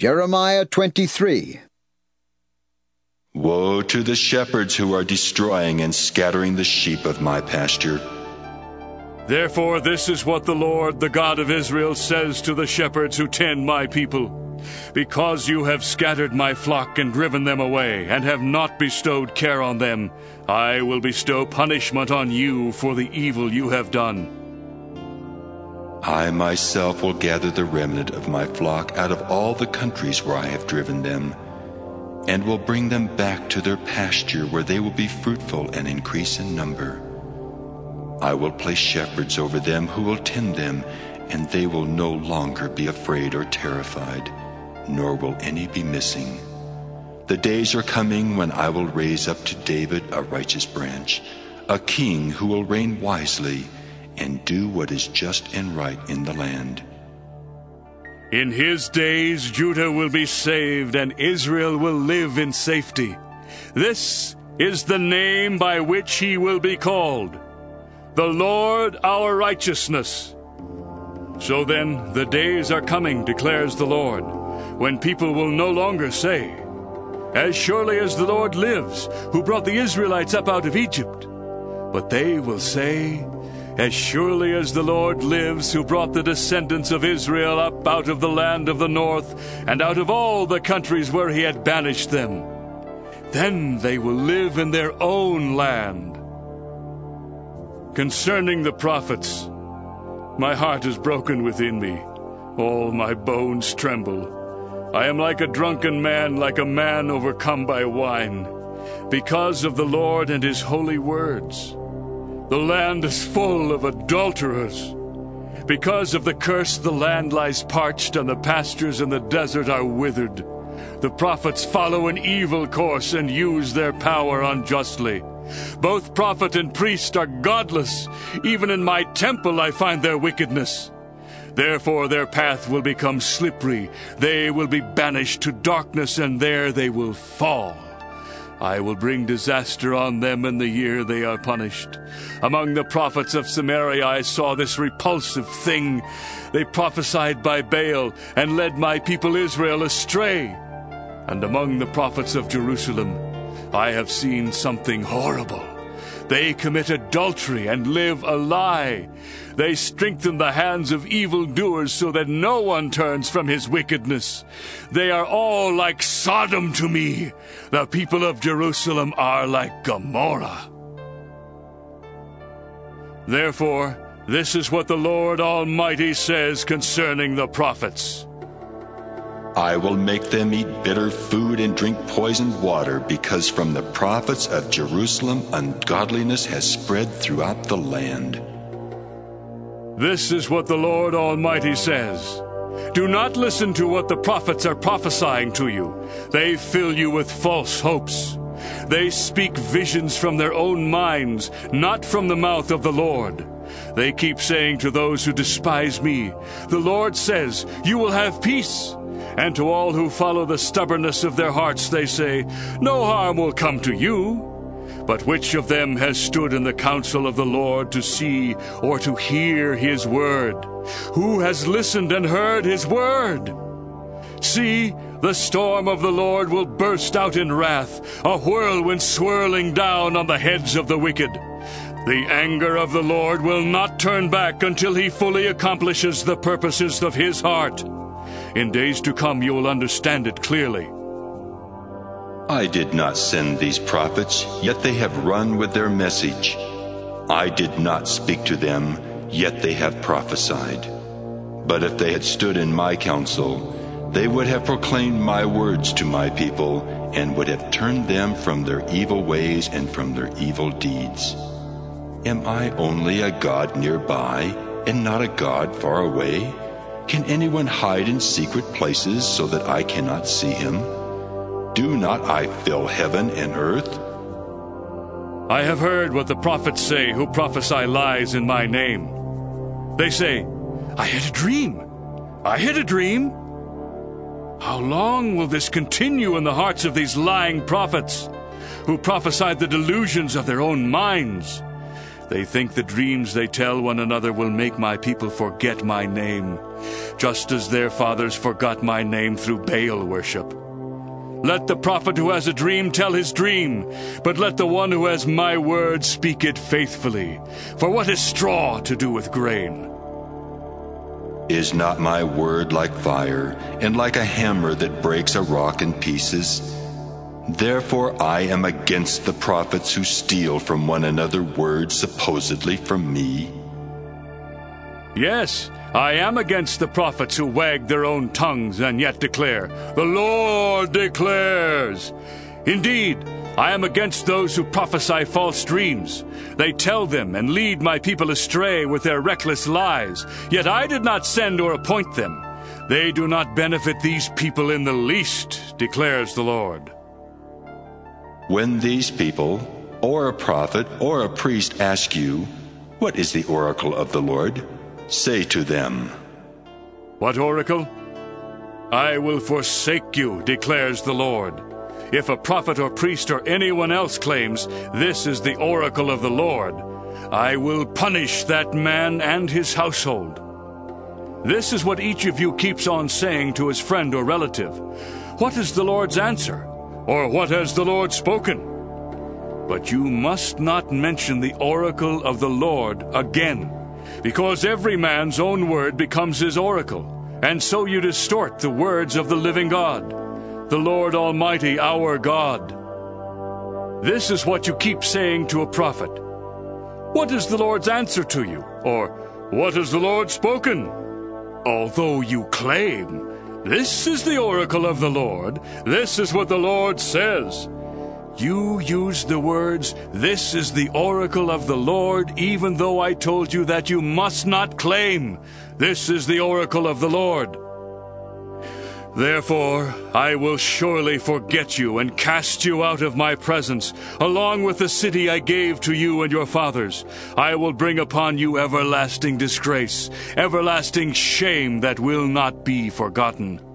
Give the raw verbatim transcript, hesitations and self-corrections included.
Jeremiah twenty-three. Woe to the shepherds who are destroying and scattering the sheep of my pasture. Therefore this is what the Lord, the God of Israel, says to the shepherds who tend my people. Because you have scattered my flock and driven them away, and have not bestowed care on them, I will bestow punishment on you for the evil you have done. I myself will gather the remnant of my flock out of all the countries where I have driven them, and will bring them back to their pasture, where they will be fruitful and increase in number. I will place shepherds over them who will tend them, and they will no longer be afraid or terrified, nor will any be missing. The days are coming when I will raise up to David a righteous branch, a king who will reign wisely and do what is just and right in the land. In his days Judah will be saved, and Israel will live in safety. This is the name by which he will be called, the Lord our righteousness. So then the days are coming, declares the Lord, when people will no longer say, As surely as the Lord lives, who brought the Israelites up out of Egypt. But they will say, As surely as the Lord lives, who brought the descendants of Israel up out of the land of the north, and out of all the countries where he had banished them. Then they will live in their own land. Concerning the prophets, my heart is broken within me. All my bones tremble. I am like a drunken man, like a man overcome by wine, because of the Lord and his holy words. The land is full of adulterers. Because of the curse, the land lies parched, and the pastures in the desert are withered. The prophets follow an evil course and use their power unjustly. Both prophet and priest are godless. Even in my temple I find their wickedness. Therefore their path will become slippery. They will be banished to darkness, and there they will fall. I will bring disaster on them in the year they are punished. Among the prophets of Samaria I saw this repulsive thing. They prophesied by Baal and led my people Israel astray. And among the prophets of Jerusalem I have seen something horrible. They commit adultery and live a lie. They strengthen the hands of evildoers so that no one turns from his wickedness. They are all like Sodom to me. The people of Jerusalem are like Gomorrah. Therefore, this is what the Lord Almighty says concerning the prophets. I will make them eat bitter food and drink poisoned water, because from the prophets of Jerusalem ungodliness has spread throughout the land. This is what the Lord Almighty says. Do not listen to what the prophets are prophesying to you. They fill you with false hopes. They speak visions from their own minds, not from the mouth of the Lord. They keep saying to those who despise me, The Lord says, You will have peace. And to all who follow the stubbornness of their hearts they say, No harm will come to you. But which of them has stood in the counsel of the Lord to see or to hear his word? Who has listened and heard his word? See, the storm of the Lord will burst out in wrath, a whirlwind swirling down on the heads of the wicked. The anger of the Lord will not turn back until he fully accomplishes the purposes of his heart. In days to come you will understand it clearly. I did not send these prophets, yet they have run with their message. I did not speak to them, yet they have prophesied. But if they had stood in my counsel, they would have proclaimed my words to my people, and would have turned them from their evil ways and from their evil deeds. Am I only a God nearby, and not a God far away? Can anyone hide in secret places so that I cannot see him? Do not I fill heaven and earth? I have heard what the prophets say who prophesy lies in my name. They say, I had a dream. I had a dream. How long will this continue in the hearts of these lying prophets who prophesy the delusions of their own minds? They think the dreams they tell one another will make my people forget my name. just as their fathers forgot my name through Baal worship. Let the prophet who has a dream tell his dream, but let the one who has my word speak it faithfully. For what is straw to do with grain? Is not my word like fire, and like a hammer that breaks a rock in pieces? Therefore I am against the prophets who steal from one another words supposedly from me. Yes, I am against the prophets who wag their own tongues and yet declare, "The Lord declares." Indeed, I am against those who prophesy false dreams. They tell them and lead my people astray with their reckless lies. Yet I did not send or appoint them. They do not benefit these people in the least, declares the Lord. When these people, or a prophet, or a priest ask you, "What is the oracle of the Lord?" say to them, "What oracle? I will forsake you, declares the Lord. If a prophet or priest or anyone else claims, this is the oracle of the Lord, I will punish that man and his household. This is what each of you keeps on saying to his friend or relative. What is the Lord's answer? Or what has the Lord spoken? But you must not mention the oracle of the Lord again, because every man's own word becomes his oracle, and so you distort the words of the living God, the Lord Almighty, our God. This is what you keep saying to a prophet. What is the Lord's answer to you? Or, what has the Lord spoken? Although you claim, this is the oracle of the Lord, this is what the Lord says. You use the words, this is the oracle of the Lord, even though I told you that you must not claim, this is the oracle of the Lord. Therefore, I will surely forget you and cast you out of my presence, along with the city I gave to you and your fathers. I will bring upon you everlasting disgrace, everlasting shame that will not be forgotten.